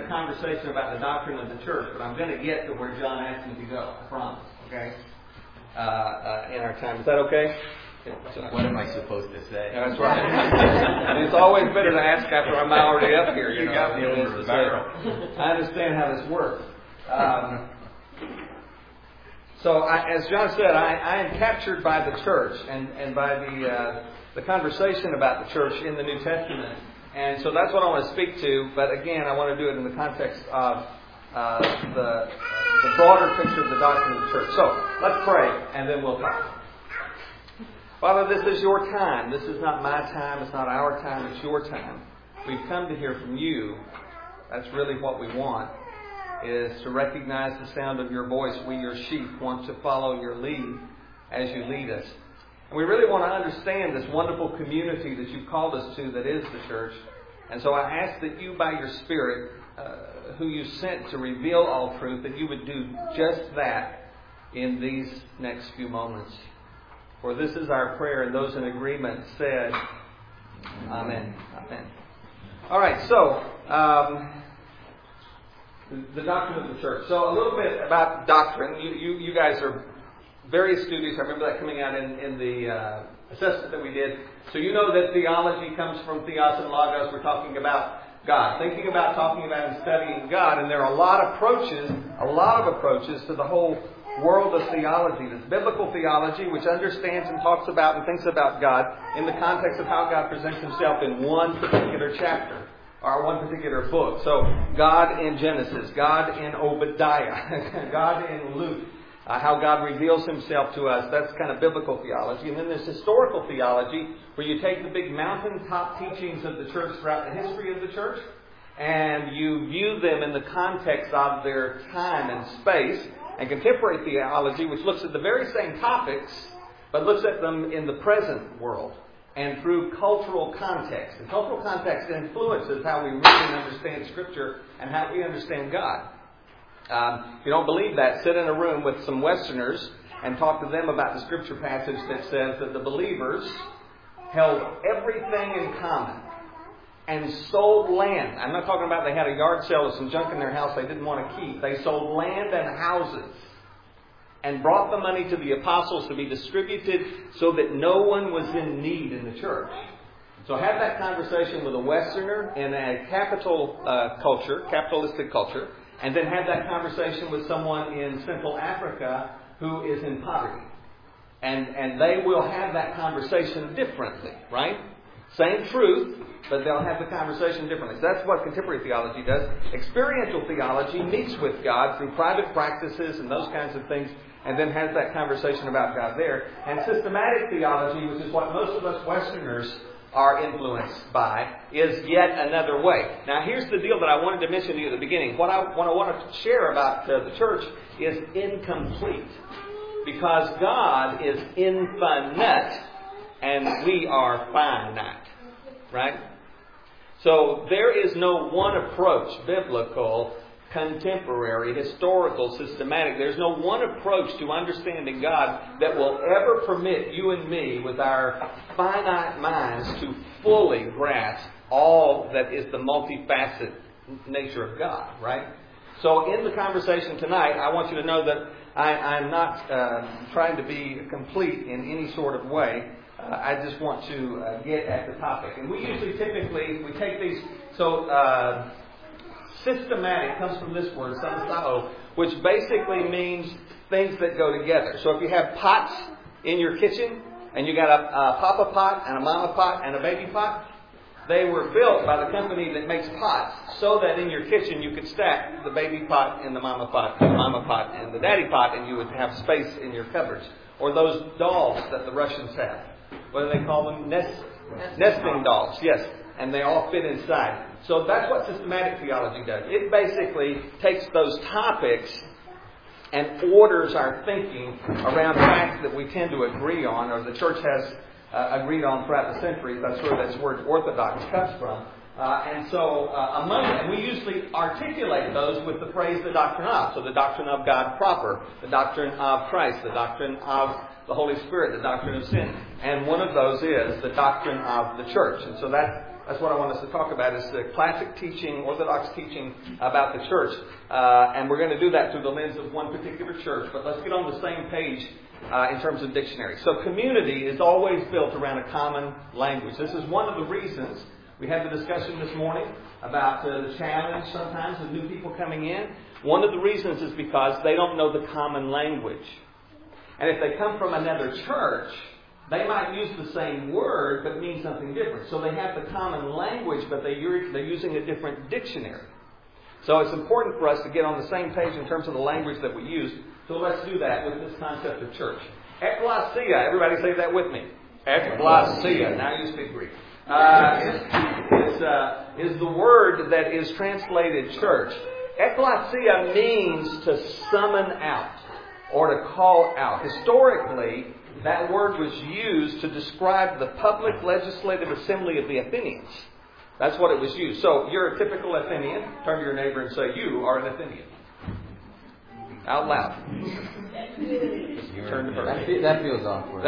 a conversation about the doctrine of the church, but I'm going to get to where John asked me to go. I promise. Okay? In our time. Is that okay? What am I supposed to say? That's right. And it's always better to ask after I'm already up here. You got me over a barrel. I understand how this works. As John said, I am captured by the church and by the conversation about the church in the New Testament. And so that's what I want to speak to. But again, I want to do it in the context of the broader picture of the doctrine of the church. So let's pray, and then we'll talk. Father, this is your time. This is not my time. It's not our time. It's your time. We've come to hear from you. That's really what we want, is to recognize the sound of your voice. We, your sheep, want to follow your lead as you lead us. And we really want to understand this wonderful community that you've called us to, that is the church. And so I ask that you, by your Spirit, who you sent to reveal all truth, that you would do just that in these next few moments. For this is our prayer, and those in agreement said, Amen. Amen. All right, so the doctrine of the church. So a little bit about doctrine. You guys are very studious. I remember that coming out in the assessment that we did. So you know that theology comes from theos and logos. We're talking about God. Thinking about, talking about, and studying God. And there are a lot of approaches to the whole world of theology. There's biblical theology, which understands and talks about and thinks about God in the context of how God presents himself in one particular chapter or one particular book. So God in Genesis, God in Obadiah, God in Luke, how God reveals himself to us. That's kind of biblical theology. And then there's historical theology, where you take the big mountaintop teachings of the church throughout the history of the church, and you view them in the context of their time and space. And contemporary theology, which looks at the very same topics, but looks at them in the present world and through cultural context. And cultural context influences how we read and understand Scripture and how we understand God. If you don't believe that, sit in a room with some Westerners and talk to them about the Scripture passage that says that the believers held everything in common and sold land. I'm not talking about they had a yard sale of some junk in their house they didn't want to keep. They sold land and houses and brought the money to the apostles to be distributed so that no one was in need in the church. So have that conversation with a Westerner in a capitalistic culture, and then have that conversation with someone in Central Africa who is in poverty. And they will have that conversation differently, right? Same truth, but they'll have the conversation differently. So that's what contemporary theology does. Experiential theology meets with God through private practices and those kinds of things, and then has that conversation about God there. And systematic theology, which is what most of us Westerners are influenced by, is yet another way. Now here's the deal that I wanted to mention to you at the beginning. What I want to share about the church is incomplete. Because God is infinite and we are finite. Right? So there is no one approach, biblical, contemporary, historical, systematic. There's no one approach to understanding God that will ever permit you and me with our finite minds to fully grasp all that is the multifaceted nature of God, right? So in the conversation tonight, I want you to know that I'm not trying to be complete in any sort of way. I just want to get at the topic. And we typically take these. So systematic comes from this word, samastao, which basically means things that go together. So if you have pots in your kitchen, and you got a papa pot and a mama pot and a baby pot, they were built by the company that makes pots so that in your kitchen you could stack the baby pot and the mama pot and the daddy pot, and you would have space in your cupboards. Or those dolls that the Russians have. What do they call them? Nesting dolls, yes. And they all fit inside. So that's what systematic theology does. It basically takes those topics and orders our thinking around facts that we tend to agree on, or the church has agreed on throughout the centuries. That's where this word orthodox comes from. And so among them, we usually articulate those with the phrase the doctrine of. So the doctrine of God proper, the doctrine of Christ, the doctrine of the Holy Spirit, the doctrine of sin. And one of those is the doctrine of the church. And so That's what I want us to talk about, is the classic teaching, orthodox teaching about the church. And we're going to do that through the lens of one particular church. But let's get on the same page in terms of dictionary. So community is always built around a common language. This is one of the reasons we had the discussion this morning about the challenge sometimes of new people coming in. One of the reasons is because they don't know the common language. And if they come from another church, they might use the same word but mean something different. So they have the common language, but they're using a different dictionary. So it's important for us to get on the same page in terms of the language that we use. So let's do that with this concept of church. Ekklesia, everybody say that with me. Ekklesia. Now you speak Greek. Is the word that is translated church. Ekklesia means to summon out or to call out. Historically, that word was used to describe the public legislative assembly of the Athenians. That's what it was used. So you're a typical Athenian. Turn to your neighbor and say, you are an Athenian. Out loud. Turn to her. That feels awkward.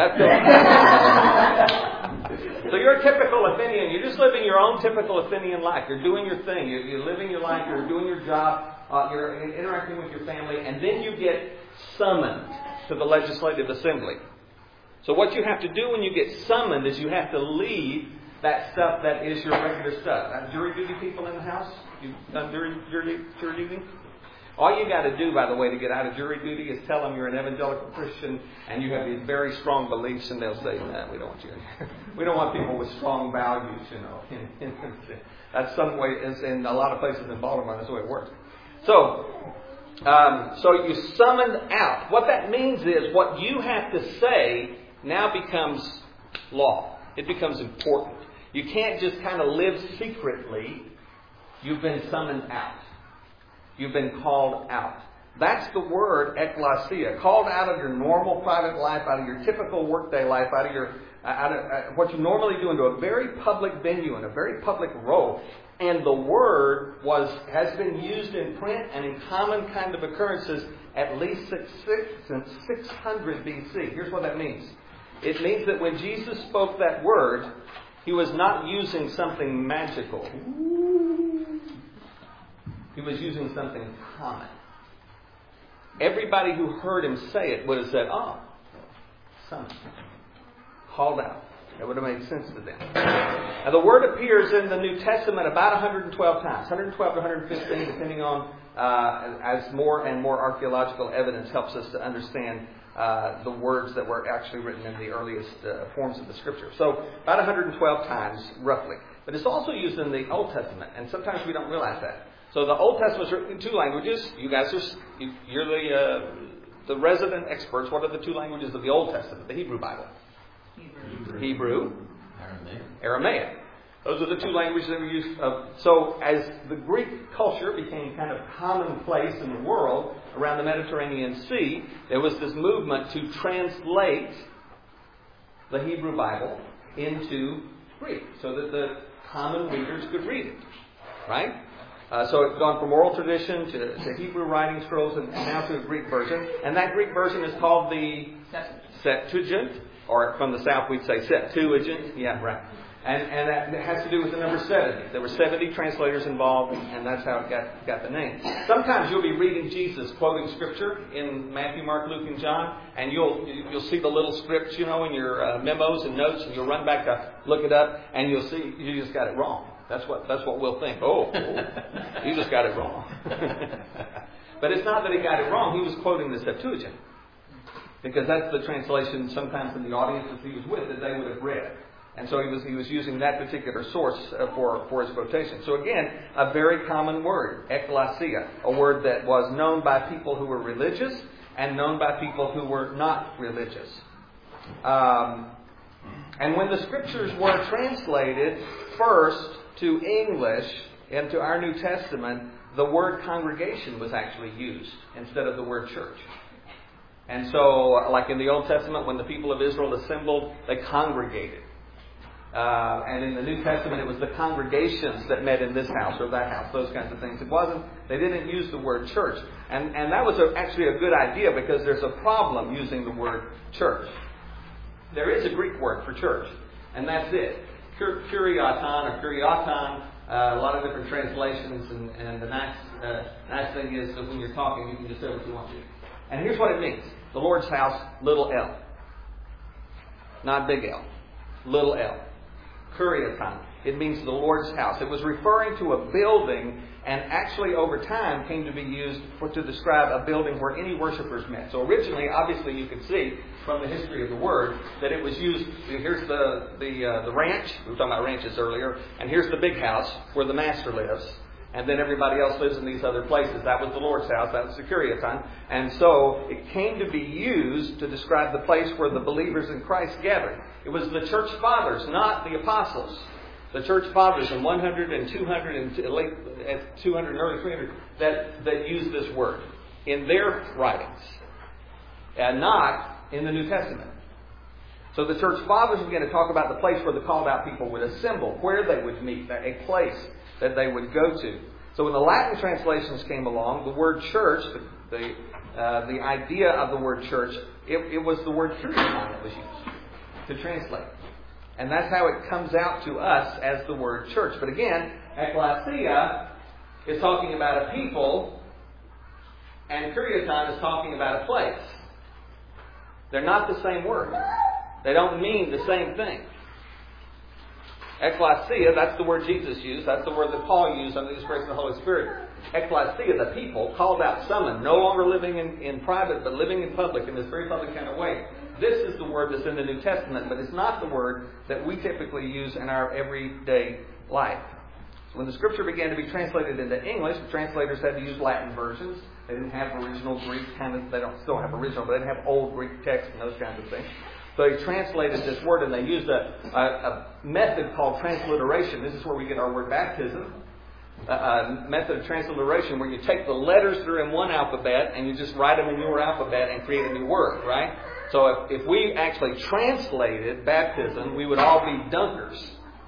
So you're a typical Athenian. You're just living your own typical Athenian life. You're doing your thing. You're living your life. You're doing your job. You're interacting with your family. And then you get summoned to the legislative assembly. So what you have to do when you get summoned is you have to leave that stuff that is your regular stuff. Jury duty people in the house? You've done jury duty? All you got to do, by the way, to get out of jury duty is tell them you're an evangelical Christian and you have these very strong beliefs, and they'll say, "No, we don't want you in here. We don't want people with strong values, you know." That's some way, in a lot of places in Baltimore, that's the way it works. So you summoned out. What that means is what you have to say now becomes law. It becomes important. You can't just kind of live secretly. You've been summoned out. You've been called out. That's the word ekklesia. Called out of your normal private life, out of your typical workday life, out of what you normally do, into a very public venue, in a very public role. And the word has been used in print and in common kind of occurrences at least since 600 BC. Here's what that means. It means that when Jesus spoke that word, He was not using something magical. He was using something common. Everybody who heard Him say it would have said, "Oh, something." Called out. That would have made sense to them. Now, the word appears in the New Testament about 112 times. 112 to 115, depending on as more and more archaeological evidence helps us to understand the words that were actually written in the earliest forms of the Scripture. So, about 112 times, roughly. But it's also used in the Old Testament, and sometimes we don't realize that. So the Old Testament was written in two languages. You guys you're the resident experts. What are the two languages of the Old Testament, the Hebrew Bible? Hebrew. Aramaic. Those are the two languages that were used. So as the Greek culture became kind of commonplace in the world around the Mediterranean Sea, there was this movement to translate the Hebrew Bible into Greek so that the common readers could read it. Right? So it's gone from oral tradition to Hebrew writing scrolls and now to a Greek version. And that Greek version is called the Septuagint. Or from the South we'd say Septuagint. Yeah, right. And that has to do with the number 70. There were 70 translators involved, and that's how it got the name. Sometimes you'll be reading Jesus quoting Scripture in Matthew, Mark, Luke, and John, and you'll see the little scripts, in your memos and notes, and you'll run back to look it up, and you'll see you just got it wrong. That's what we'll think. Oh, you just got it wrong. But it's not that he got it wrong. He was quoting the Septuagint. Because that's the translation sometimes in the audiences he was with that they would have read. And so he was using that particular source for his quotation. So again, a very common word, ekklesia, a word that was known by people who were religious and known by people who were not religious. And when the Scriptures were translated first to English and to our New Testament, the word congregation was actually used instead of the word church. And so, like in the Old Testament, when the people of Israel assembled, they congregated. And in the New Testament, it was the congregations that met in this house or that house, those kinds of things. They didn't use the word church. And that was actually a good idea because there's a problem using the word church. There is a Greek word for church, and that's it. Kurioton or Kurioton. A lot of different translations, and the nice thing is that when you're talking, you can just say what you want to. And here's what it means. The Lord's house, little L. Not big L. Little L. Kurioton. It means the Lord's house. It was referring to a building, and actually over time came to be used to describe a building where any worshipers met. So originally, obviously, you can see from the history of the word that it was used. Here's the ranch. We were talking about ranches earlier, and here's the big house where the master lives, and then everybody else lives in these other places. That was the Lord's house. That was the Kurioton. And so it came to be used to describe the place where the believers in Christ gathered. It was the church fathers, not the apostles. The church fathers in 100 and 200 and late 200 and early 300 that used this word in their writings, and not in the New Testament. So the church fathers began to talk about the place where the called out people would assemble, where they would meet, a place that they would go to. So when the Latin translations came along, the word church, the idea of the word church, it was the word Kurioton that was used to translate. And that's how it comes out to us as the word church. But again, ecclesia is talking about a people, and Kurioton is talking about a place. They're not the same word. They don't mean the same thing. Ecclesia, that's the word Jesus used. That's the word that Paul used under the inspiration of the Holy Spirit. Ecclesia, the people, called out, summoned, no longer living in private, but living in public in this very public kind of way. This is the word that's in the New Testament, but it's not the word that we typically use in our everyday life. So when the Scripture began to be translated into English, the translators had to use Latin versions. They didn't have original Greek, they don't still have original, but they didn't have old Greek text and those kinds of things. So they translated this word, and they used a method called transliteration. This is where we get our word baptism. A method of transliteration where you take the letters that are in one alphabet and you just write them in your alphabet and create a new word, right? So if we actually translated baptism, we would all be Dunkers.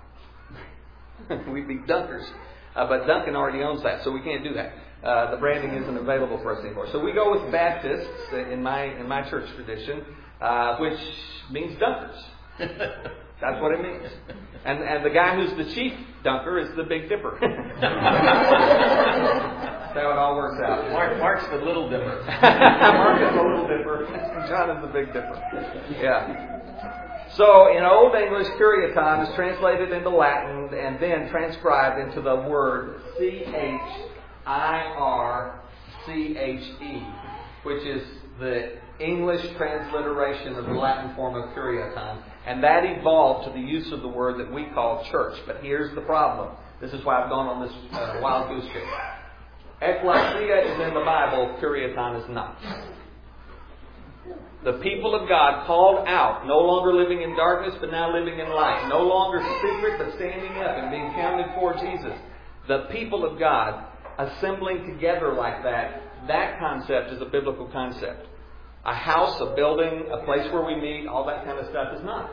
We'd be Dunkers. But Duncan already owns that, so we can't do that. The branding isn't available for us anymore. So we go with Baptists in my church tradition, which means Dunkers. That's what it means. And the guy who's the chief dunker is the Big Dipper. That's how it all works out. Mark's the Little Dipper. Mark is the Little Dipper. John is the Big Dipper. Yeah. So in Old English, Kurioton is translated into Latin and then transcribed into the word Chirche, which is the English transliteration of the Latin form of Kurioton. And that evolved to the use of the word that we call church. But here's the problem. This is why I've gone on this wild goose chase. Ecclesia is in the Bible, Kurioton is not. The people of God called out, no longer living in darkness, but now living in light. No longer secret, but standing up and being counted for Jesus. The people of God assembling together like that, that concept is a biblical concept. A house, a building, a place where we meet, all that kind of stuff is not.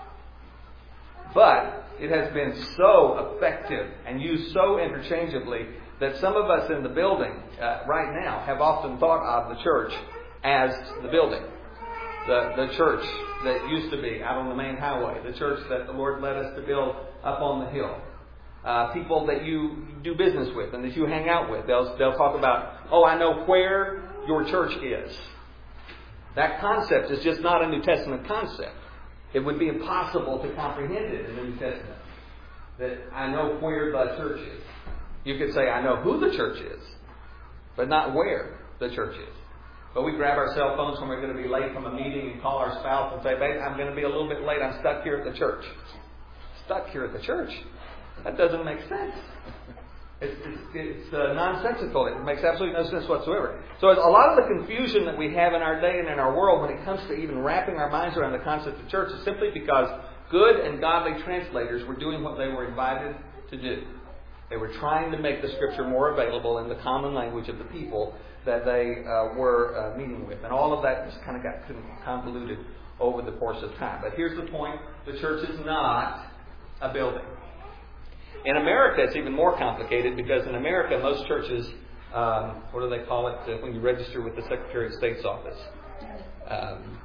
But it has been so effective and used so interchangeably that some of us in the building right now have often thought of the church as the building. The church that used to be out on the main highway. The church that the Lord led us to build up on the hill. People that you do business with and that you hang out with. They'll talk about, oh, I know where your church is. That concept is just not a New Testament concept. It would be impossible to comprehend it in the New Testament. That I know where the church is. You could say, I know who the church is, but not where the church is. But we grab our cell phones when we're going to be late from a meeting and call our spouse and say, babe, I'm going to be a little bit late. I'm stuck here at the church. Stuck here at the church? That doesn't make sense. It's nonsensical. It makes absolutely no sense whatsoever. So a lot of the confusion that we have in our day and in our world when it comes to even wrapping our minds around the concept of church is simply because good and godly translators were doing what they were invited to do. They were trying to make the Scripture more available in the common language of the people that they were meeting with. And all of that just kind of got convoluted over the course of time. But here's the point. The church is not a building. In America, it's even more complicated because in America, most churches, what do they call it when you register with the Secretary of State's office?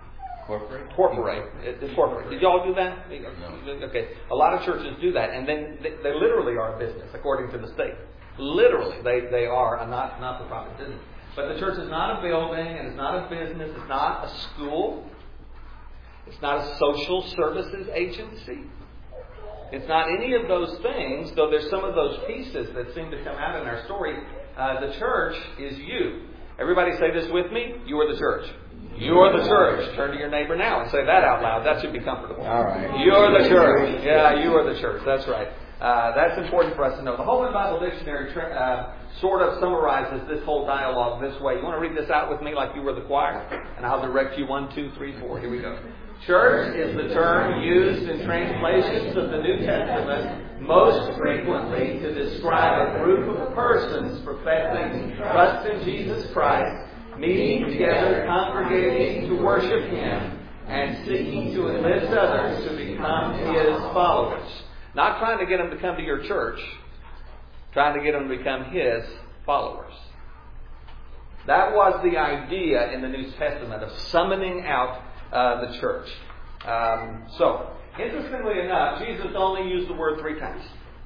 Incorporate. Did y'all do that? No. Okay. A lot of churches do that, and then they literally are a business, according to the state. Literally, they are a not-for-profit business. But the church is not a building, and it's not a business. It's not a school. It's not a social services agency. It's not any of those things, though there's some of those pieces that seem to come out in our story. The church is you. Everybody say this with me. You are the church. You are the church. Turn to your neighbor now and say that out loud. That should be comfortable. All right. You are the church. Yeah, you are the church. That's right. That's important for us to know. The Holman Bible Dictionary sort of summarizes this whole dialogue this way. You want to read this out with me like you were the choir? And I'll direct you 1, 2, 3, 4. Here we go. Church is the term used in translations of the New Testament most frequently to describe a group of persons professing trust in Jesus Christ, meeting together, congregating to worship Him, and seeking to enlist others to become His followers. Not trying to get them to come to your church, trying to get them to become His followers. That was the idea in the New Testament of summoning out the church. So, interestingly enough, Jesus only used the word 3 times.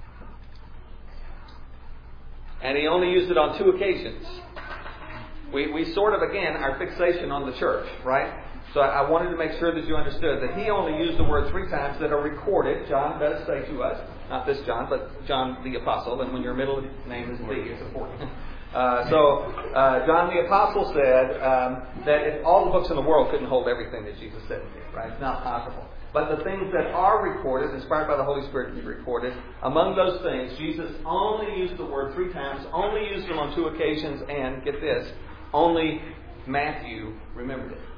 And He only used it on 2 occasions. We sort of, again, our fixation on the church, right? So I wanted to make sure that you understood that He only used the word 3 times that are recorded. John does say to us, not this John, but John the Apostle, and when your middle name is D, it's important. John the Apostle said that if all the books in the world couldn't hold everything that Jesus said here, right? It's not possible. But the things that are recorded, inspired by the Holy Spirit to be recorded, among those things, Jesus only used the word 3 times, only used them on 2 occasions, and, get this, only Matthew remembered it.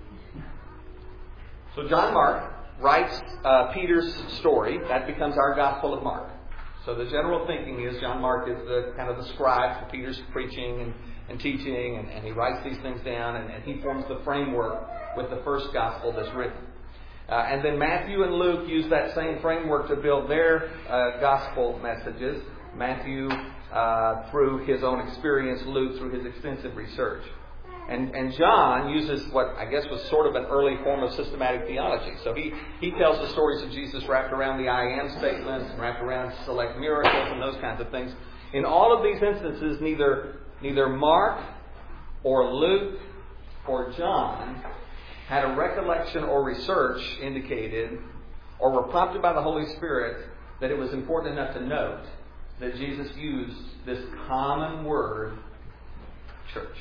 So John Mark writes Peter's story. That becomes our Gospel of Mark. So the general thinking is John Mark is the kind of the scribe for Peter's preaching and teaching, and he writes these things down, and he forms the framework with the first Gospel that's written. And then Matthew and Luke use that same framework to build their Gospel messages. Matthew through his own experience, Luke through his extensive research. And John uses what I guess was sort of an early form of systematic theology. So he tells the stories of Jesus wrapped around the I am statements and wrapped around select miracles and those kinds of things. In all of these instances, neither Mark or Luke or John had a recollection or research indicated or were prompted by the Holy Spirit that it was important enough to note that Jesus used this common word, church.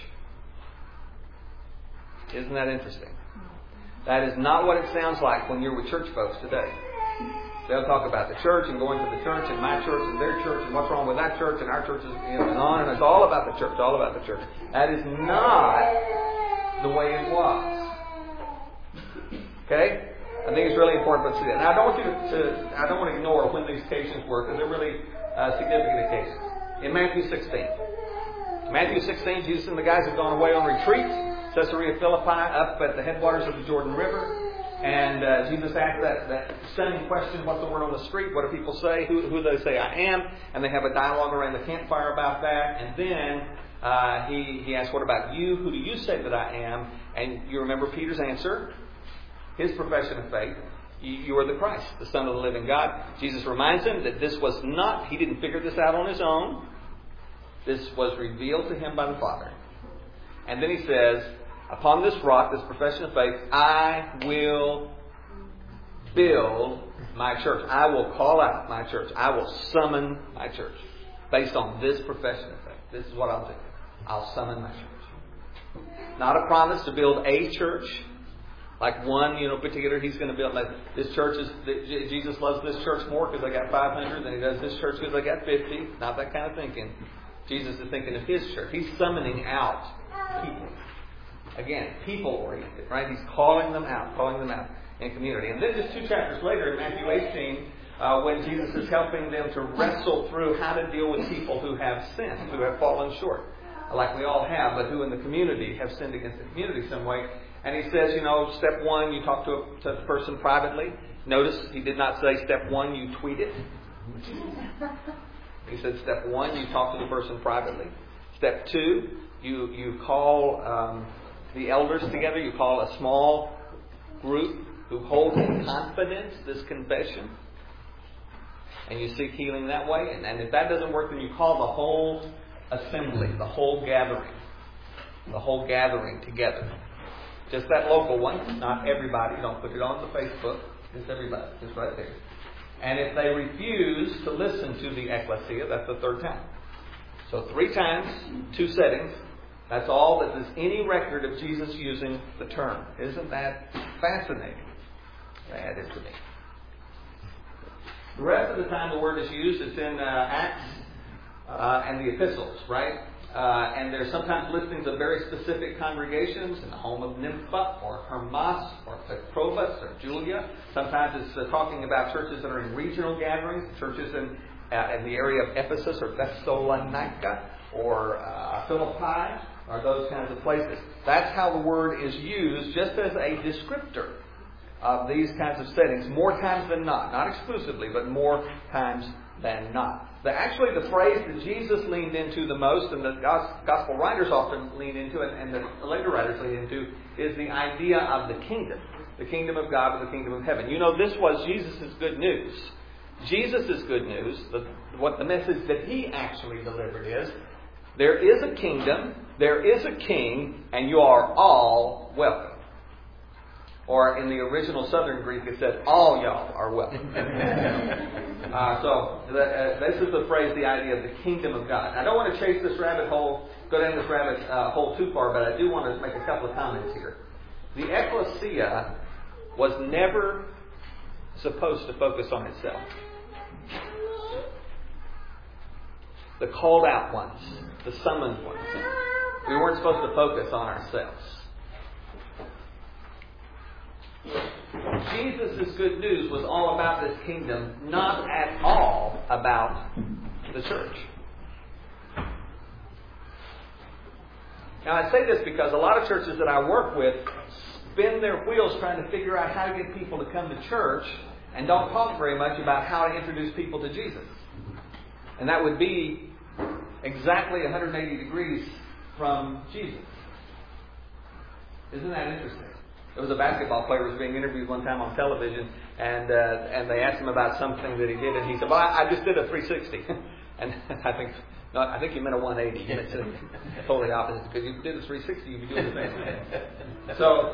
Isn't that interesting? That is not what it sounds like when you're with church folks today. They'll talk about the church and going to the church and my church and their church and what's wrong with that church and our church is, and on, and it's all about the church, all about the church. That is not the way it was. Okay? I think it's really important to see that. Now, I don't want to ignore when these occasions were, because they're really significant occasions. In Matthew 16. Matthew 16, Jesus and the guys have gone away on retreat. Caesarea Philippi, up at the headwaters of the Jordan River. And Jesus asked that stunning question, what's the word on the street? What do people say? Who do they say I am? And they have a dialogue around the campfire about that. And then he asks, what about you? Who do you say that I am? And you remember Peter's answer, his profession of faith. You are the Christ, the Son of the living God. Jesus reminds him that this was not, he didn't figure this out on his own. This was revealed to him by the Father. And then he says, upon this rock, this profession of faith, I will build my church. I will call out my church. I will summon my church. Based on this profession of faith. This is what I'll do. I'll summon my church. Not a promise to build a church. Like one, particular, he's going to build. Like this church is, Jesus loves this church more because they got 500 than he does this church because they got 50. Not that kind of thinking. Jesus is thinking of his church. He's summoning out people. Again, people-oriented, right? He's calling them out in community. And then just 2 chapters later in Matthew 18, when Jesus is helping them to wrestle through how to deal with people who have sinned, who have fallen short, like we all have, but who in the community have sinned against the community some way. And he says, step 1, you talk to the person privately. Notice he did not say step 1, you tweet it. He said step 1, you talk to the person privately. Step 2, you call the elders together. You call a small group who hold in confidence this confession. And you seek healing that way. And if that doesn't work, then you call the whole assembly, the whole gathering. The whole gathering together. Just that local one, not everybody. Don't put it on the Facebook. Just everybody. Just right there. And if they refuse to listen to the ecclesia, that's the third time. So 3 times, 2 settings. That's all that there's any record of Jesus using the term. Isn't that fascinating? That is to me. The rest of the time the word is used, it's in Acts and the epistles, right? And there's sometimes listings of very specific congregations in the home of Nympha or Hermas or Petrobus or Julia. Sometimes it's talking about churches that are in regional gatherings, churches in the area of Ephesus or Thessalonica or Philippi or those kinds of places. That's how the word is used just as a descriptor of these kinds of settings, more times than not. Not exclusively, but more times than not. Actually, the phrase that Jesus leaned into the most, and the gospel writers often lean into, and the later writers lean into, is the idea of the kingdom of God or the kingdom of heaven. You know, this was Jesus' good news. Jesus' good news, what the message that he actually delivered is, there is a kingdom, there is a king, and you are all welcome. Or in the original Southern Greek, it said, all y'all are welcome. This is the phrase, the idea of the kingdom of God. I don't want to chase this rabbit hole, go down this rabbit hole too far, but I do want to make a couple of comments here. The ecclesia was never supposed to focus on itself. The called out ones, the summoned ones, we weren't supposed to focus on ourselves. Jesus' good news was all about this kingdom, not at all about the church. Now I say this because a lot of churches that I work with spin their wheels trying to figure out how to get people to come to church and don't talk very much about how to introduce people to Jesus. And that would be exactly 180 degrees from Jesus. Isn't that interesting? There was a basketball player who was being interviewed one time on television, and they asked him about something that he did, and he said, "Well, I just did a 360." And I think you meant a 180. You meant totally opposite, because if you did a 360, you'd be doing the same thing.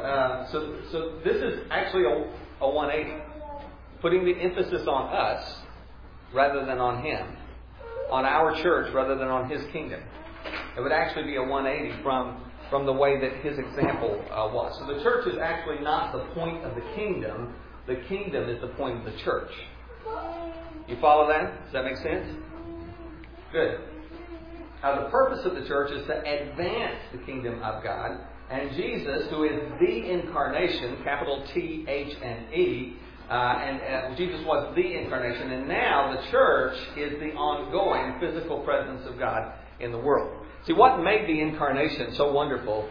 So this is actually a 180, putting the emphasis on us rather than on him, on our church rather than on his kingdom. It would actually be a 180 from the way that his example was. So the church is actually not the point of the kingdom. The kingdom is the point of the church. You follow that? Does that make sense? Good. Now the purpose of the church is to advance the kingdom of God. And Jesus, who is the incarnation, capital T, H, and E, and Jesus was the incarnation. And now the church is the ongoing physical presence of God in the world. See, what made the incarnation so wonderful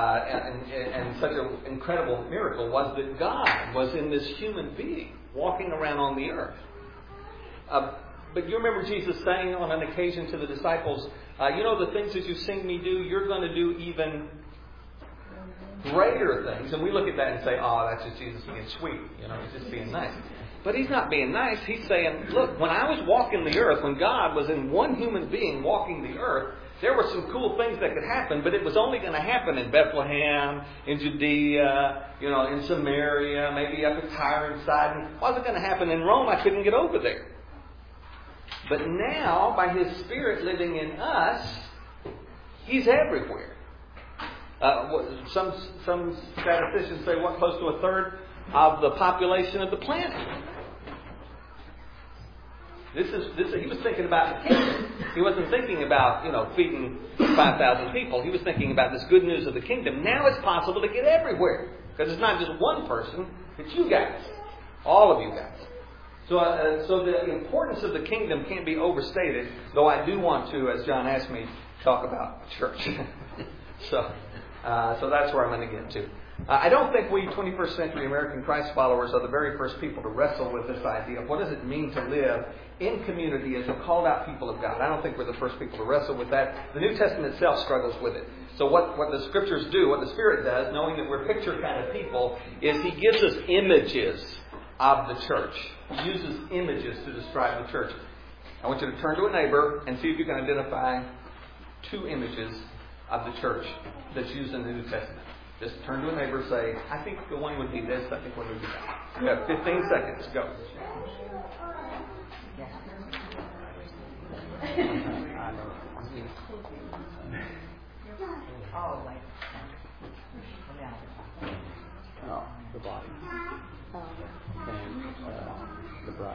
and such an incredible miracle was that God was in this human being walking around on the earth. But you remember Jesus saying on an occasion to the disciples, you know, the things that you've seen me do, you're going to do even greater things. And we look at that and say, oh, that's just Jesus being sweet. You know, he's just being nice. But he's not being nice. He's saying, look, when I was walking the earth, when God was in one human being walking the earth, there were some cool things that could happen, but it was only going to happen in Bethlehem, in Judea, in Samaria, maybe up at Tyre and Sidon. It wasn't going to happen in Rome. I couldn't get over there. But now, by His Spirit living in us, He's everywhere. Some statisticians say, close to a third of the population of the planet. He was thinking about the kingdom. He wasn't thinking about, feeding 5,000 people. He was thinking about this good news of the kingdom. Now it's possible to get everywhere. Because it's not just one person, it's you guys. All of you guys. So the importance of the kingdom can't be overstated, though I do want to, as John asked me, talk about church. So that's where I'm going to get to. I don't think we 21st century American Christ followers are the very first people to wrestle with this idea of what does it mean to live in community as a called out people of God. I don't think we're the first people to wrestle with that. The New Testament itself struggles with it. So what the Scriptures do, what the Spirit does, knowing that we're picture kind of people, is He gives us images of the church. He uses images to describe the church. I want you to turn to a neighbor and see if you can identify 2 images of the church that's used in the New Testament. Just turn to a neighbor and say, I think the one would be this, I think one would be that. You have 15 seconds. Go. The body. And the bride.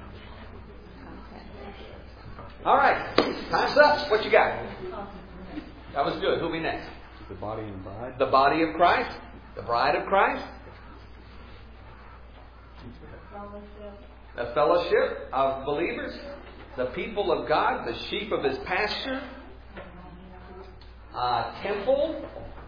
All right. Time's up. What you got? That was good. Who'll be next? The body and bride. The body of Christ. The bride of Christ. The fellowship of believers. The people of God. The sheep of His pasture. Temple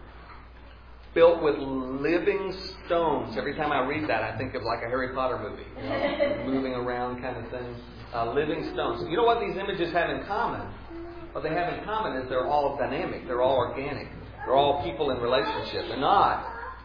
built with living stones. Every time I read that, I think of like a Harry Potter movie. Moving around kind of thing. Living stones. You know what these images have in common? What they have in common is they're all dynamic. They're all organic. They're all people in relationship. They're not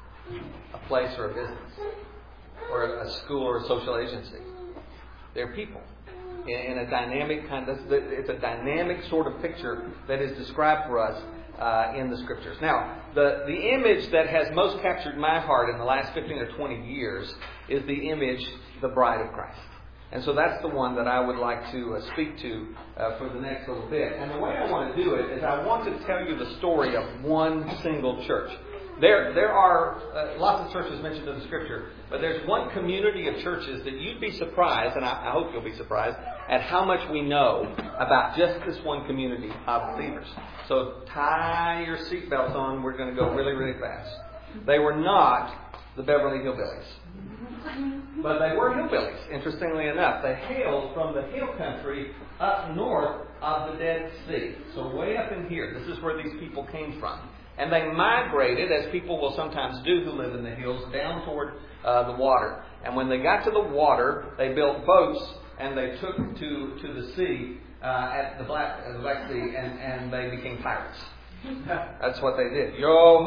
a place or a business or a school or a social agency. They're people in a dynamic kind of. It's a dynamic sort of picture that is described for us in the Scriptures. Now, the image that has most captured my heart in the last 15 or 20 years is the image, the bride of Christ. And so that's the one that I would like to speak to for the next little bit. And the way I want to do it is I want to tell you the story of one single church. There are lots of churches mentioned in the Scripture, but there's one community of churches that you'd be surprised, and I hope you'll be surprised, at how much we know about just this one community of believers. So tie your seatbelts on. We're going to go really, really fast. They were not the Beverly Hillbillies. But they were hillbillies, interestingly enough. They hailed from the hill country up north of the Dead Sea. So way up in here, this is where these people came from. And they migrated, as people will sometimes do who live in the hills, down toward the water. And when they got to the water, they built boats and they took to the sea, at the Black Sea, and they became pirates. That's what they did. Yo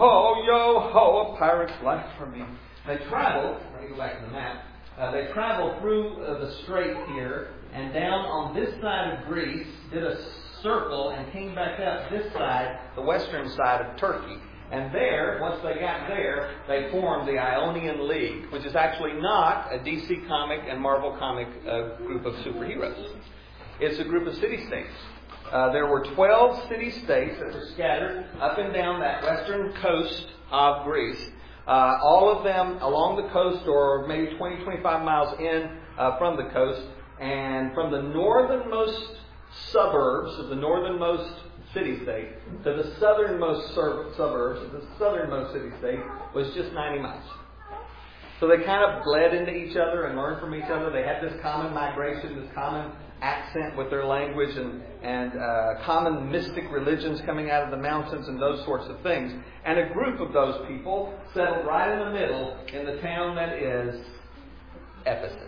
ho, a pirate's life for me. They traveled, let me go back to the map, they traveled through the strait here and down on this side of Greece, did a circle and came back up this side, the western side of Turkey. And there, once they got there, they formed the Ionian League, which is actually not a DC comic and Marvel comic group of superheroes. It's a group of city-states. There were 12 city-states that were scattered up and down that western coast of Greece. All of them along the coast or maybe 20, 25 miles in from the coast. And from the northernmost suburbs of the northernmost city-state to the southernmost suburbs of the southernmost city-state was just 90 miles. So they kind of bled into each other and learned from each other. They had this common migration, this common accent with their language and common mystic religions coming out of the mountains and those sorts of things. And a group of those people settled right in the middle in the town that is Ephesus.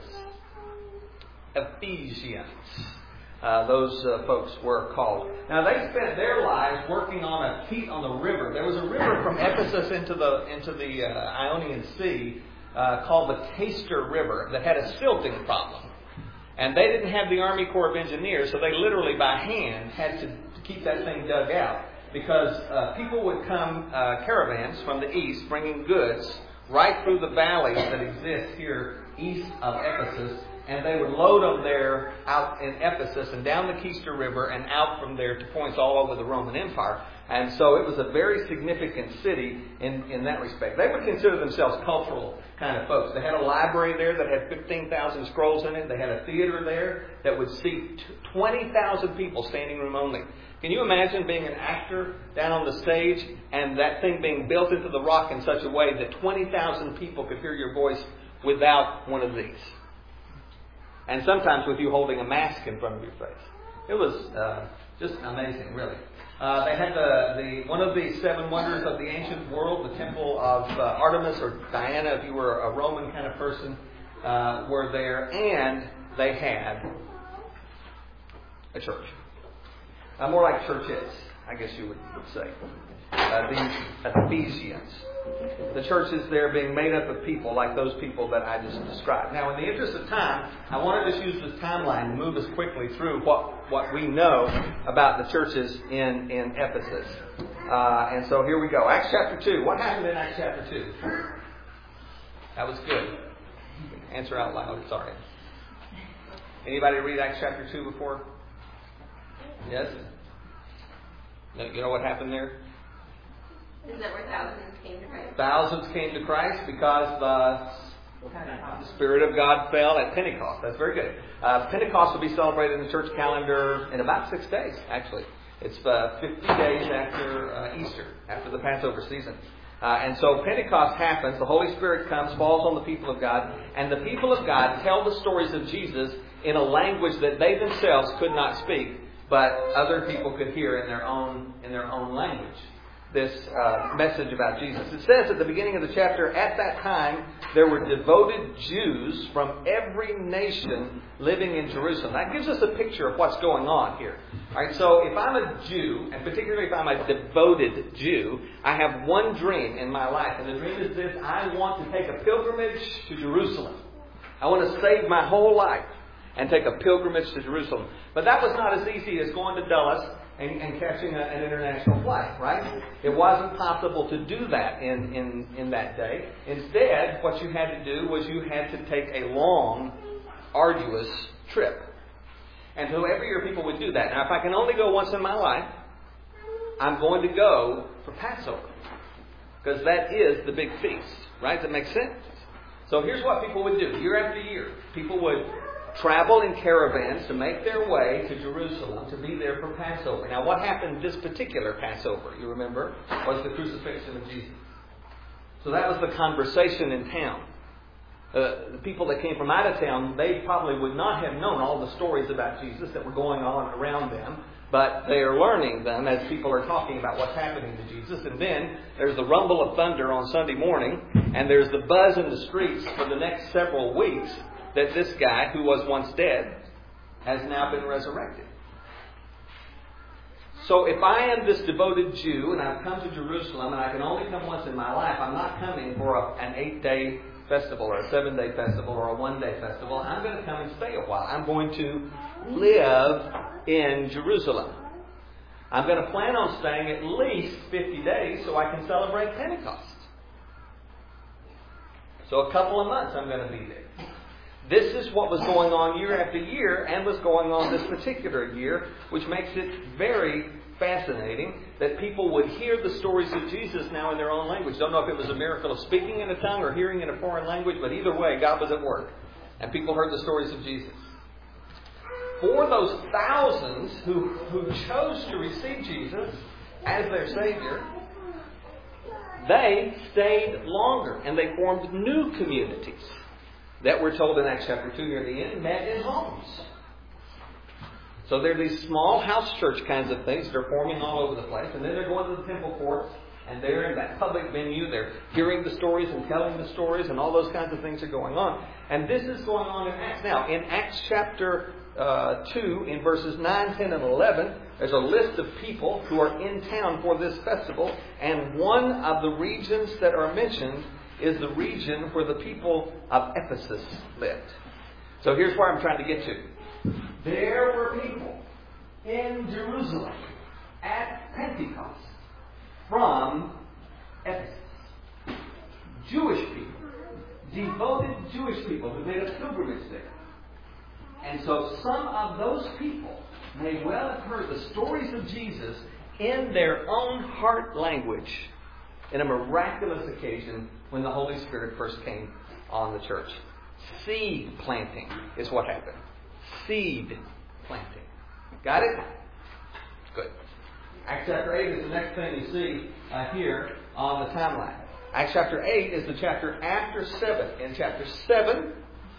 Ephesians. Those folks were called. Now they spent their lives working on the river. There was a river from Ephesus into the Ionian Sea called the Taster River that had a silting problem. And they didn't have the Army Corps of Engineers, so they literally by hand had to keep that thing dug out because people would come caravans from the east bringing goods right through the valleys that exist here east of Ephesus. And they would load them there out in Ephesus and down the Taster River and out from there to points all over the Roman Empire. And so it was a very significant city in that respect. They would consider themselves cultural kind of folks. They had a library there that had 15,000 scrolls in it. They had a theater there that would seat 20,000 people, standing room only. Can you imagine being an actor down on the stage and that thing being built into the rock in such a way that 20,000 people could hear your voice without one of these? And sometimes with you holding a mask in front of your face. It was just amazing, really. They had one of the 7 wonders of the ancient world, the temple of Artemis or Diana, if you were a Roman kind of person, were there. And they had a church. More like churches. I guess you would say. These Ephesians. The church is there being made up of people like those people that I just described. Now, in the interest of time, I want to just use this timeline to move us quickly through what we know about the churches in Ephesus. And so here we go. Acts chapter 2. What happened in Acts chapter 2? That was good. Answer out loud. Sorry. Anybody read Acts chapter 2 before? Yes? You know what happened there? Is that where thousands came to Christ? Thousands came to Christ because the Spirit of God fell at Pentecost. That's very good. Pentecost will be celebrated in the church calendar in about 6 days, actually. It's 50 days after Easter, after the Passover season. And so Pentecost happens, the Holy Spirit comes, falls on the people of God, and the people of God tell the stories of Jesus in a language that they themselves could not speak, but other people could hear in their own language. This message about Jesus. It says at the beginning of the chapter, at that time there were devoted Jews from every nation living in Jerusalem. That gives us a picture of what's going on here. All right, so if I'm a Jew, and particularly if I'm a devoted Jew, I have one dream in my life, and the dream is this: I want to take a pilgrimage to Jerusalem. I want to save my whole life and take a pilgrimage to Jerusalem. But that was not as easy as going to Dulles and catching an international flight, right? It wasn't possible to do that in that day. Instead, what you had to do was you had to take a long, arduous trip. And so every year people would do that. Now, if I can only go once in my life, I'm going to go for Passover. Because that is the big feast, right? That makes sense. So here's what people would do. Year after year, people would travel in caravans to make their way to Jerusalem to be there for Passover. Now, what happened this particular Passover, you remember, was the crucifixion of Jesus. So that was the conversation in town. The people that came from out of town, they probably would not have known all the stories about Jesus that were going on around them, but they are learning them as people are talking about what's happening to Jesus. And then there's the rumble of thunder on Sunday morning, and there's the buzz in the streets for the next several weeks that this guy, who was once dead, has now been resurrected. So if I am this devoted Jew and I've come to Jerusalem and I can only come once in my life, I'm not coming for an 8-day festival or a 7-day festival or a 1-day festival. I'm going to come and stay a while. I'm going to live in Jerusalem. I'm going to plan on staying at least 50 days so I can celebrate Pentecost. So a couple of months I'm going to be there. This is what was going on year after year and was going on this particular year, which makes it very fascinating that people would hear the stories of Jesus now in their own language. Don't know if it was a miracle of speaking in a tongue or hearing in a foreign language, but either way, God was at work. And people heard the stories of Jesus. For those thousands who chose to receive Jesus as their Savior, they stayed longer and they formed new communities that we're told in Acts chapter 2 near the end, met in homes. So there are these small house church kinds of things that are forming all over the place. And then they're going to the temple courts. And they're in that public venue. They're hearing the stories and telling the stories. And all those kinds of things are going on. And this is going on in Acts. Now, in Acts chapter 2, in verses 9, 10, and 11, there's a list of people who are in town for this festival. And one of the regions that are mentioned is the region where the people of Ephesus lived. So here's where I'm trying to get to. There were people in Jerusalem at Pentecost from Ephesus. Jewish people, devoted Jewish people who made a pilgrimage there. And so some of those people may well have heard the stories of Jesus in their own heart language in a miraculous occasion when the Holy Spirit first came on the church. Seed planting is what happened. Seed planting. Got it? Good. Acts chapter 8 is the next thing you see here on the timeline. Acts chapter 8 is the chapter after 7. In chapter 7,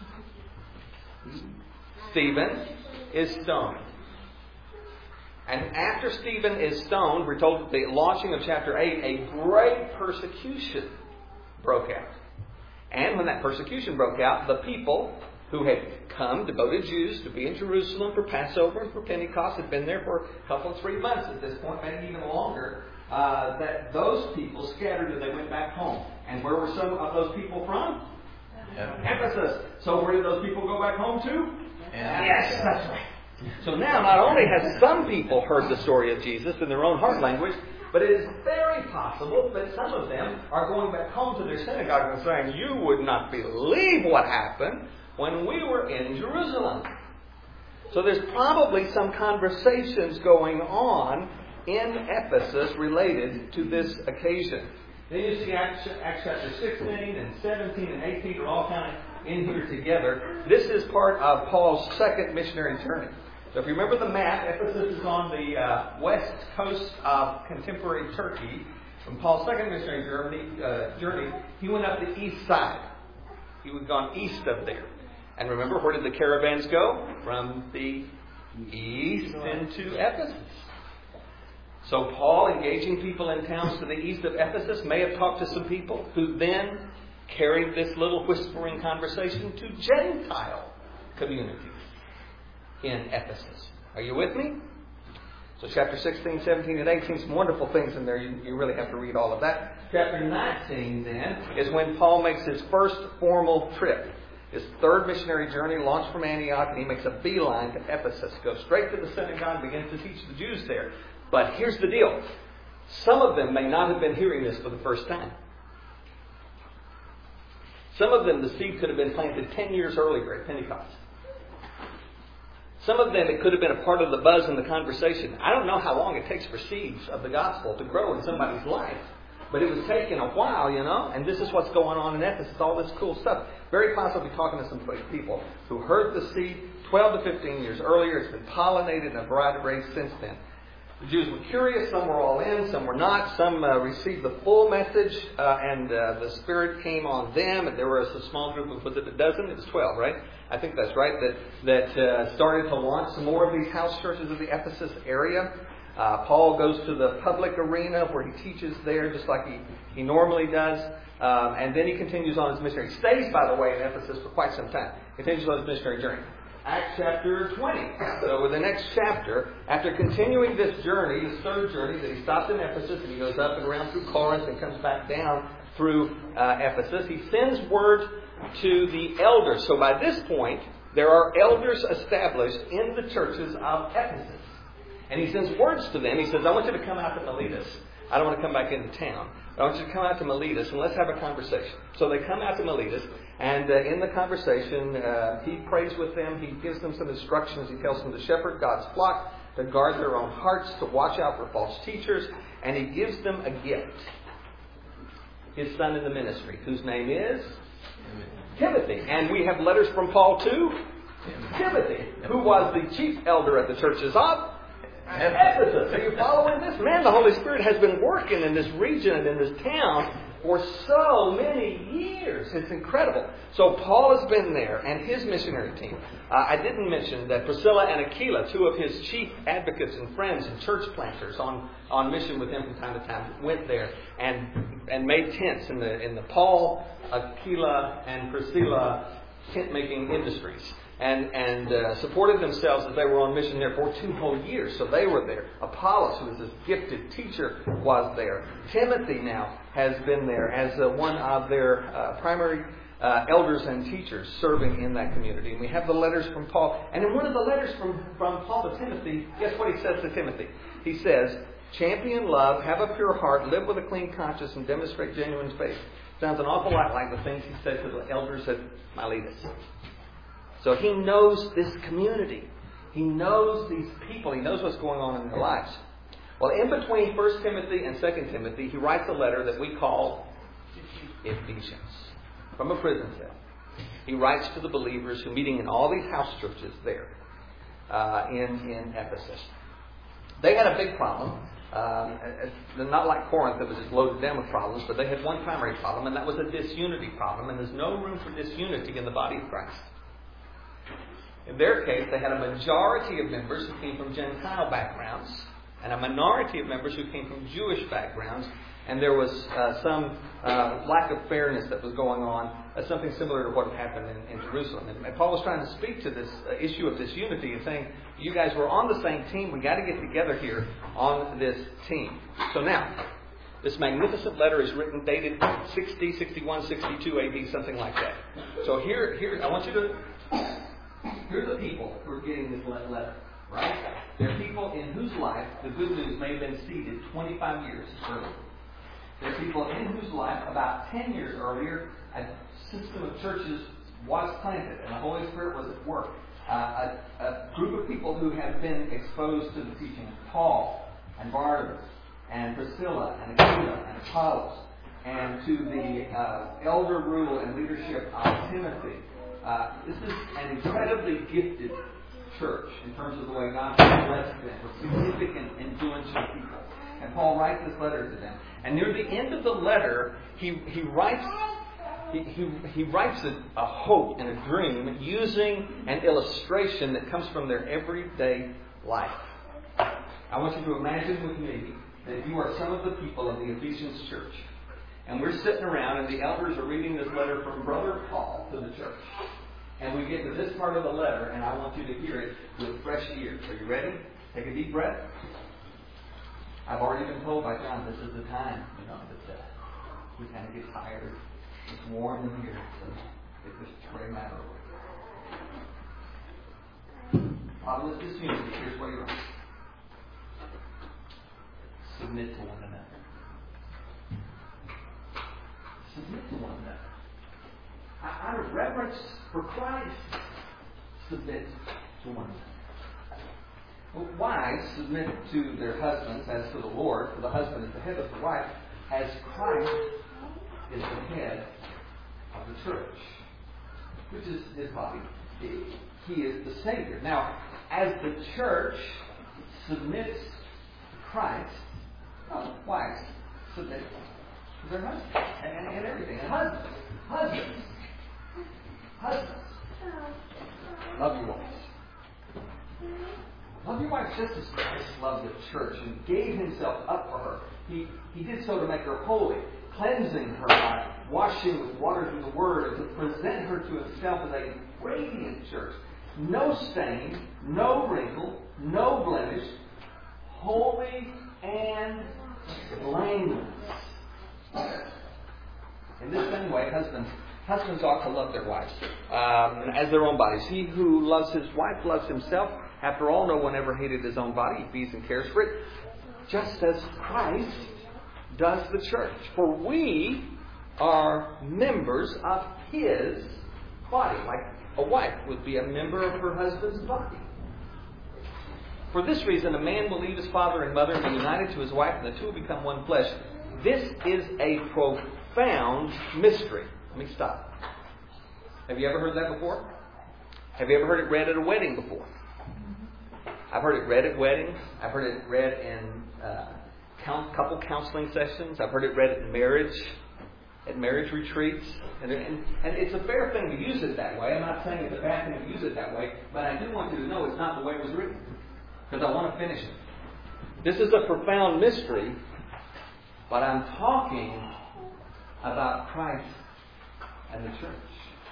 Stephen is stoned. And after Stephen is stoned, we're told at the launching of chapter 8, a great persecution broke out. And when that persecution broke out, the people who had come, devoted Jews, to be in Jerusalem for Passover and for Pentecost, had been there for a couple, 3 months at this point, maybe even longer, that those people scattered and they went back home. And where were some of those people from? Ephesus. So where did those people go back home to? Yes, that's right. So now not only have some people heard the story of Jesus in their own heart language, but it is very possible that some of them are going back home to their synagogue and saying, "You would not believe what happened when we were in Jerusalem." So there's probably some conversations going on in Ephesus related to this occasion. Then you see Acts chapter 16 and 17 and 18 are all kind of in here together. This is part of Paul's second missionary journey. So if you remember the map, Ephesus is on the west coast of contemporary Turkey. From Paul's second missionary journey, he went up the east side. He had gone east of there. And remember, where did the caravans go? From the east into Ephesus. So Paul, engaging people in towns to the east of Ephesus, may have talked to some people who then carried this little whispering conversation to Gentile communities in Ephesus. Are you with me? So chapter 16, 17, and 18, some wonderful things in there. You really have to read all of that. Chapter 19, then, is when Paul makes his first formal trip. His third missionary journey, launched from Antioch, and he makes a beeline to Ephesus. Goes straight to the synagogue and begins to teach the Jews there. But here's the deal. Some of them may not have been hearing this for the first time. Some of them, the seed could have been planted 10 years earlier at Pentecost. Some of them, it could have been a part of the buzz in the conversation. I don't know how long it takes for seeds of the gospel to grow in somebody's life. But it was taking a while, and this is what's going on in Ephesus, all this cool stuff. Very possibly talking to some people who heard the seed 12 to 15 years earlier. It's been pollinated in a variety of ways since then. The Jews were curious. Some were all in, some were not. Some received the full message, and the Spirit came on them. And there was a small group of, was it a dozen? It was 12, right? I think that's right. That started to launch some more of these house churches of the Ephesus area. Paul goes to the public arena where he teaches there, just like he normally does. And then he continues on his missionary. He stays, by the way, in Ephesus for quite some time. Continues on his missionary journey. Acts chapter 20. So with the next chapter, after continuing this journey, this third journey, that he stops in Ephesus and he goes up and around through Corinth and comes back down through Ephesus, he sends word to the elders. So by this point, there are elders established in the churches of Ephesus. And he sends words to them. He says, I want you to come out to Miletus. I don't want to come back into town. I want you to come out to Miletus and let's have a conversation. So they come out to Miletus, and in the conversation, he prays with them. He gives them some instructions. He tells them to shepherd God's flock, to guard their own hearts, to watch out for false teachers, and he gives them a gift. His son in the ministry, whose name is Timothy. And we have letters from Paul to Timothy, who was the chief elder at the churches of Ephesus. Are you following this? Man, the Holy Spirit has been working in this region and in this town for so many years. It's incredible. So Paul has been there, and his missionary team. I didn't mention that Priscilla and Aquila, two of his chief advocates and friends and church planters on mission with him from time to time, went there and made tents in the Paul, Aquila, and Priscilla tent-making industries. And supported themselves as they were on mission there for 2 whole years. So they were there. Apollos, who was this gifted teacher, was there. Timothy now has been there as one of their primary elders and teachers serving in that community. And we have the letters from Paul. And in one of the letters from Paul to Timothy, guess what he says to Timothy? He says, champion love, have a pure heart, live with a clean conscience, and demonstrate genuine faith. Sounds an awful lot like the things he said to the elders at Miletus. So he knows this community. He knows these people. He knows what's going on in their lives. Well, in between 1 Timothy and 2 Timothy, he writes a letter that we call Ephesians, from a prison cell. He writes to the believers who are meeting in all these house churches there in Ephesus. They had a big problem. Not like Corinth that was just loaded down with problems, but they had one primary problem, and that was a disunity problem. And there's no room for disunity in the body of Christ. In their case, they had a majority of members who came from Gentile backgrounds, and a minority of members who came from Jewish backgrounds. And there was some lack of fairness that was going on, something similar to what had happened in Jerusalem. And Paul was trying to speak to this issue of this unity and saying, you guys were on the same team. We got to get together here on this team. So now, this magnificent letter is written, dated 60, 61, 62 AD, something like that. So here, I want you to, here are the people who are getting this letter, right? They're people in whose life the good news may have been seeded 25 years earlier. There are people in whose life, about 10 years earlier, a system of churches was planted and the Holy Spirit was at work. A group of people who have been exposed to the teaching of Paul and Barnabas and Priscilla and Aquila and Apollos, and to the elder rule and leadership of Timothy. This is an incredibly gifted church in terms of the way God has blessed them with significant, influential people. And Paul writes this letter to them. And near the end of the letter, he writes a hope and a dream using an illustration that comes from their everyday life. I want you to imagine with me that you are some of the people of the Ephesians church. And we're sitting around and the elders are reading this letter from Brother Paul to the church. And we get to this part of the letter and I want you to hear it with fresh ears. Are you ready? Take a deep breath. I've already been told by John this is the time, that we kind of get tired. It's warm in here, so it's just a very matter of way. Problem is disunity. Here's what you're on. Submit to one another. Submit to one another. Out of reverence for Christ, submit to one another. Well, wives submit to their husbands as to the Lord, for the husband is the head of the wife, as Christ is the head of the church, which is his body. He is the Savior. Now, as the church submits to Christ, wives submit to their husbands and everything. And husbands, love your wives. Love your wife just as Christ loved the church and gave himself up for her. He did so to make her holy, cleansing her by washing with water from the Word, and to present her to himself as a radiant church. No stain, no wrinkle, no blemish, holy and blameless. In this same way, husbands ought to love their wives as their own bodies. He who loves his wife loves himself. After all, no one ever hated his own body. He feeds and cares for it, just as Christ does the church. For we are members of his body, like a wife would be a member of her husband's body. For this reason, a man will leave his father and mother and be united to his wife, and the two will become one flesh. This is a profound mystery. Let me stop. Have you ever heard that before? Have you ever heard it read at a wedding before? I've heard it read at weddings. I've heard it read in couple counseling sessions. I've heard it read at marriage retreats. And it's a fair thing to use it that way. I'm not saying it's a bad thing to use it that way, but I do want you to know it's not the way it was written, because I want to finish it. This is a profound mystery, but I'm talking about Christ and the church.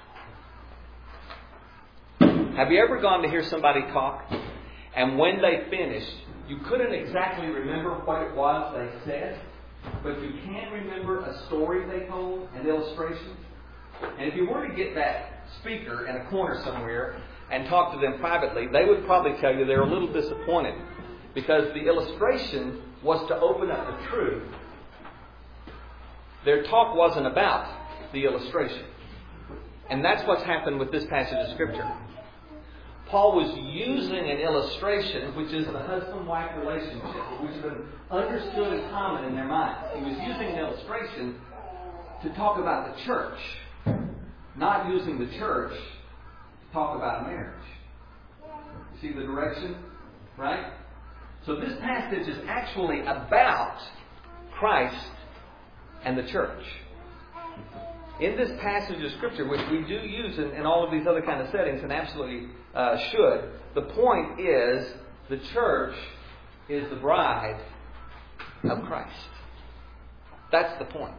Have you ever gone to hear somebody talk, and when they finished, you couldn't exactly remember what it was they said, but you can remember a story they told, an illustration? And if you were to get that speaker in a corner somewhere and talk to them privately, they would probably tell you they're a little disappointed, because the illustration was to open up the truth. Their talk wasn't about the illustration. And that's what's happened with this passage of Scripture. Paul was using an illustration, which is the husband-wife relationship, which has been understood and common in their minds. He was using an illustration to talk about the church, not using the church to talk about marriage. You see the direction? Right? So this passage is actually about Christ and the church. In this passage of Scripture, which we do use in all of these other kind of settings and absolutely should, the point is the church is the bride of Christ. That's the point.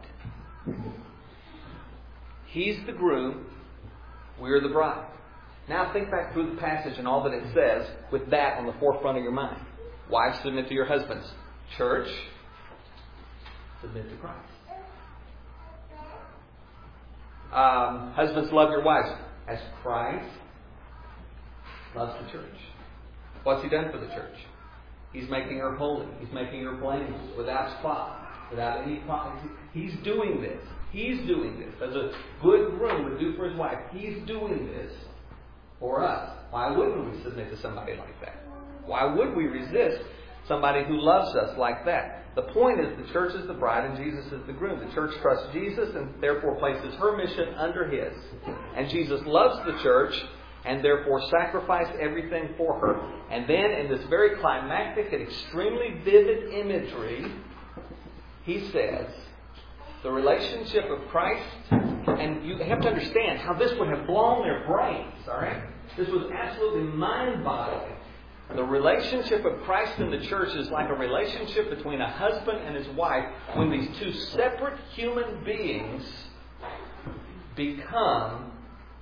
He's the groom. We're the bride. Now think back through the passage and all that it says with that on the forefront of your mind. Wives, submit to your husbands. Church, submit to Christ. Husbands, love your wives as Christ loves the church. What's He done for the church? He's making her holy. He's making her blameless, without spot, without any problem. He's doing this. He's doing this. As a good groom would do for his wife, He's doing this for us. Why wouldn't we submit to somebody like that? Why would we resist somebody who loves us like that? The point is the church is the bride and Jesus is the groom. The church trusts Jesus and therefore places her mission under His. And Jesus loves the church and therefore sacrificed everything for her. And then in this very climactic and extremely vivid imagery, He says, the relationship of Christ, and you have to understand how this would have blown their brains, alright? This was absolutely mind-boggling. The relationship of Christ and the church is like a relationship between a husband and his wife when these two separate human beings become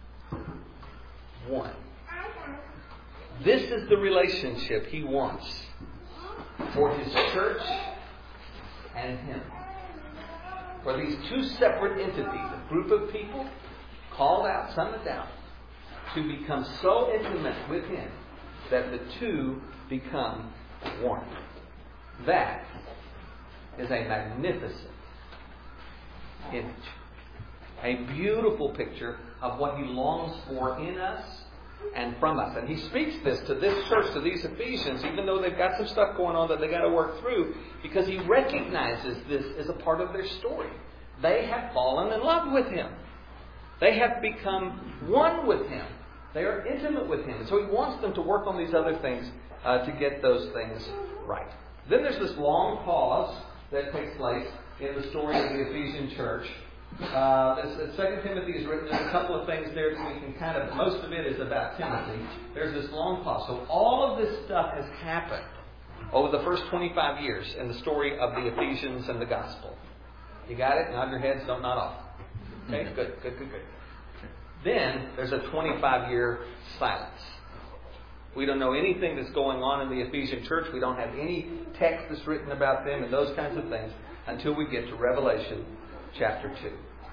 one. This is the relationship He wants for His church and Him. For these two separate entities, a group of people called out, summoned out, to become so intimate with Him that the two become one. That is a magnificent image. A beautiful picture of what He longs for in us and from us. And He speaks this to this church, to these Ephesians, even though they've got some stuff going on that they've got to work through, because He recognizes this as a part of their story. They have fallen in love with Him. They have become one with Him. They are intimate with Him. So He wants them to work on these other things to get those things right. Then there's this long pause that takes place in the story of the Ephesian church. 2 Timothy is written. There's a couple of things there that we can most of it is about Timothy. There's this long pause. So all of this stuff has happened over the first 25 years in the story of the Ephesians and the gospel. You got it? Nod your heads, don't nod off. Okay, good. Then there's a 25-year silence. We don't know anything that's going on in the Ephesian church. We don't have any text that's written about them and those kinds of things until we get to Revelation chapter 2.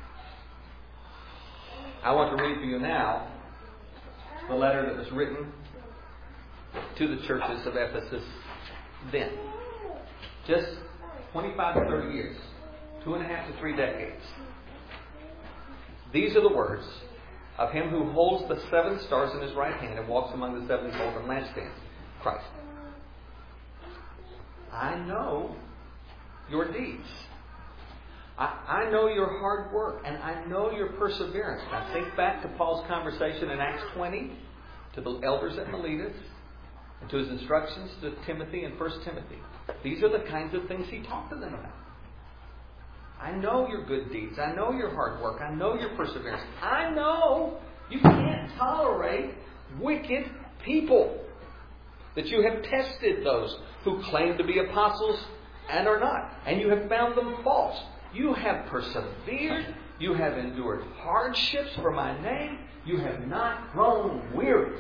I want to read for you now the letter that was written to the churches of Ephesus then. Just 25 to 30 years. 2.5 to 3 decades. These are the words of Him who holds the 7 stars in His right hand and walks among the 7 golden lampstands. Christ. I know your deeds. I know your hard work, and I know your perseverance. Now think back to Paul's conversation in Acts 20 to the elders at Miletus and to his instructions to Timothy in 1 Timothy. These are the kinds of things he talked to them about. I know your good deeds. I know your hard work. I know your perseverance. I know you can't tolerate wicked people. That you have tested those who claim to be apostles and are not. And you have found them false. You have persevered. You have endured hardships for my name. You have not grown weary.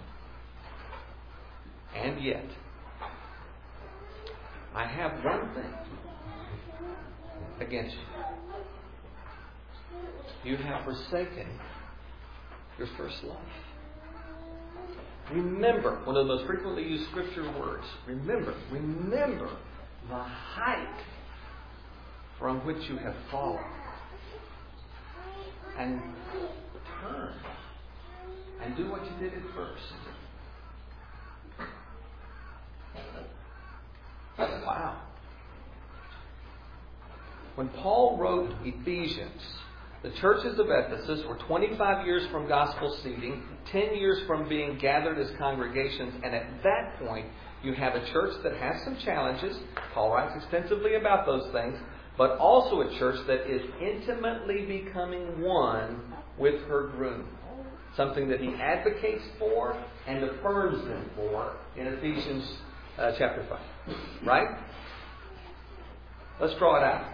And yet, I have one thing against you. You have forsaken your first love. Remember, one of the most frequently used scripture words. Remember the height from which you have fallen. And turn and do what you did at first. Wow. When Paul wrote Ephesians, the churches of Ephesus were 25 years from gospel seeding, 10 years from being gathered as congregations, and at that point you have a church that has some challenges. Paul writes extensively about those things, but also a church that is intimately becoming one with her groom. Something that he advocates for and affirms them for in Ephesians chapter 5. Right? Let's draw it out.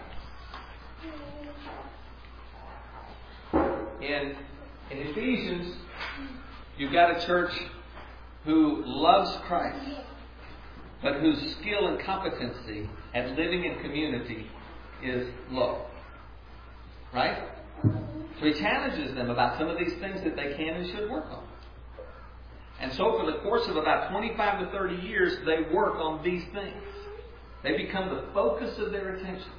In Ephesians, you've got a church who loves Christ, but whose skill and competency at living in community is low. Right? So he challenges them about some of these things that they can and should work on. And so for the course of about 25 to 30 years, they work on these things. They become the focus of their attention.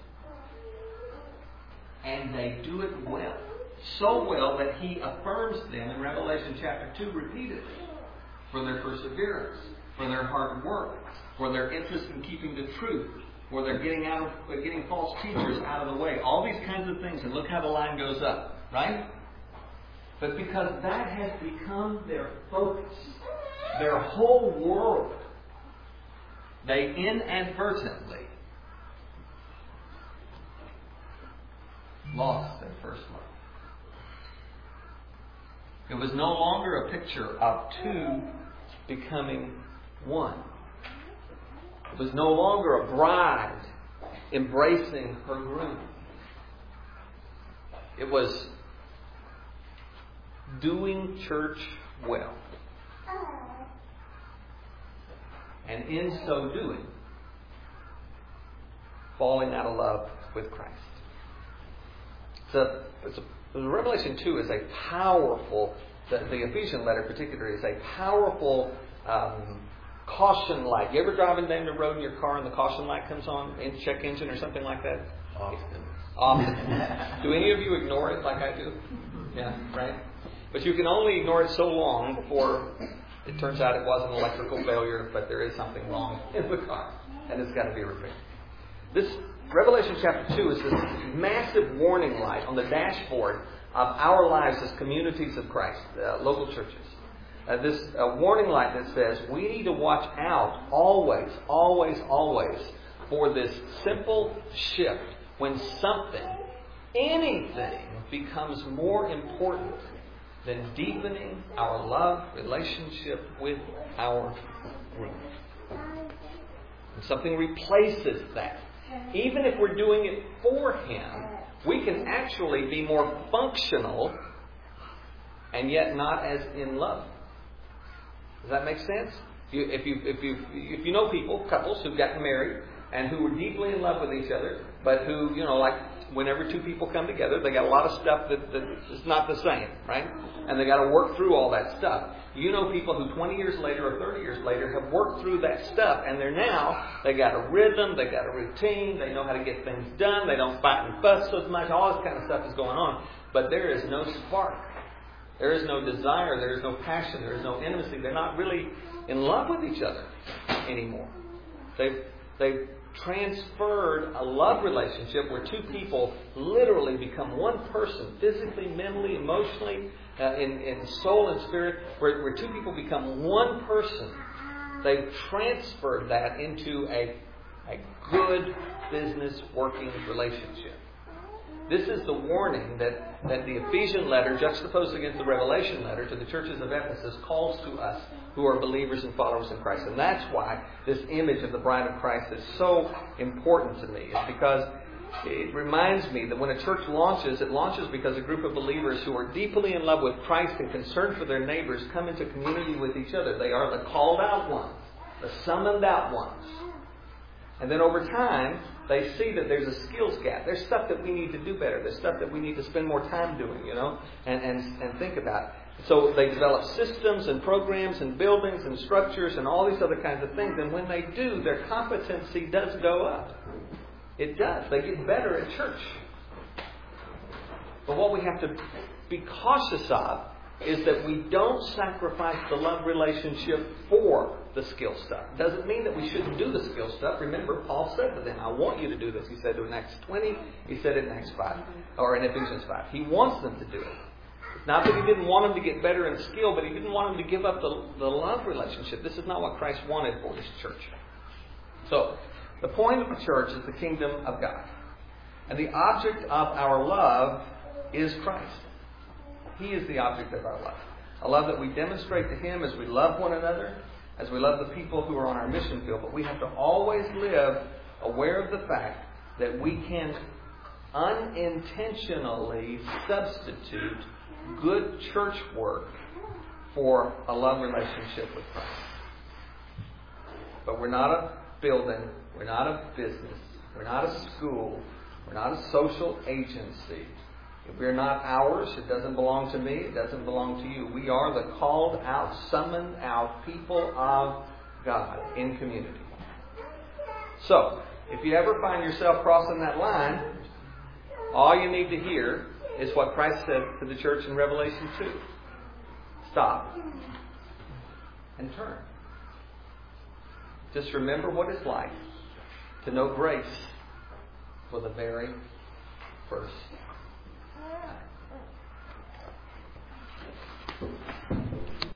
And they do it well. So well that he affirms them in Revelation chapter 2 repeatedly for their perseverance, for their hard work, for their interest in keeping the truth, for their getting false teachers out of the way. All these kinds of things. And look how the line goes up. Right? But because that has become their focus, their whole world, they inadvertently lost their first love. It was no longer a picture of two becoming one. It was no longer a bride embracing her groom. It was doing church well. And in so doing, falling out of love with Christ. Revelation 2 is a powerful, the Ephesian letter particularly is a powerful caution light. You ever driving down the road in your car and the caution light comes on, in check engine or something like that? Often. Do any of you ignore it like I do? Yeah, right? But you can only ignore it so long before it turns out it was an electrical failure, but there is something wrong in the car, and it's got to be repaired. This Revelation chapter 2 is this massive warning light on the dashboard of our lives as communities of Christ, local churches. This warning light that says we need to watch out always, always, always for this simple shift when something, anything, becomes more important than deepening our love relationship with our groom. And something replaces that. Even if we're doing it for Him, we can actually be more functional and yet not as in love. Does that make sense? If you know people, couples who've gotten married and who were deeply in love with each other, but who, like whenever two people come together, they got a lot of stuff that is not the same, right? And they got to work through all that stuff. You know people who 20 years later or 30 years later have worked through that stuff, and they got a rhythm, they got a routine, they know how to get things done, they don't fight and fuss so much, all this kind of stuff is going on. But there is no spark. There is no desire, there is no passion, there is no intimacy. They're not really in love with each other anymore. They've transferred a love relationship where two people literally become one person, physically, mentally, emotionally, in soul and spirit, where two people become one person. They've transferred that into a good business working relationship. This is the warning that the Ephesian letter, juxtaposed against the Revelation letter to the churches of Ephesus, calls to us who are believers and followers in Christ. And that's why this image of the bride of Christ is so important to me. It's because it reminds me that when a church launches, it launches because a group of believers who are deeply in love with Christ and concerned for their neighbors come into community with each other. They are the called out ones, the summoned out ones. And then over time, they see that there's a skills gap. There's stuff that we need to do better. There's stuff that we need to spend more time doing, and think about. So they develop systems and programs and buildings and structures and all these other kinds of things. And when they do, their competency does go up. It does. They get better at church. But what we have to be cautious of is that we don't sacrifice the love relationship for the skill stuff. It doesn't mean that we shouldn't do the skill stuff. Remember, Paul said to them, I want you to do this. He said to in Acts 20, he said it in Acts 5, or in Ephesians 5. He wants them to do it. Not that he didn't want them to get better in skill, but he didn't want them to give up the love relationship. This is not what Christ wanted for his church. So, the point of the church is the kingdom of God. And the object of our love is Christ. He is the object of our love. A love that we demonstrate to Him as we love one another, as we love the people who are on our mission field, but we have to always live aware of the fact that we can unintentionally substitute good church work for a love relationship with Christ. But we're not a building, we're not a business, we're not a school, we're not a social agency. If we're not ours, it doesn't belong to me, it doesn't belong to you. We are the called out, summoned out people of God in community. So, if you ever find yourself crossing that line, all you need to hear is what Christ said to the church in Revelation 2. Stop and turn. Just remember what it's like to know grace for the very first time.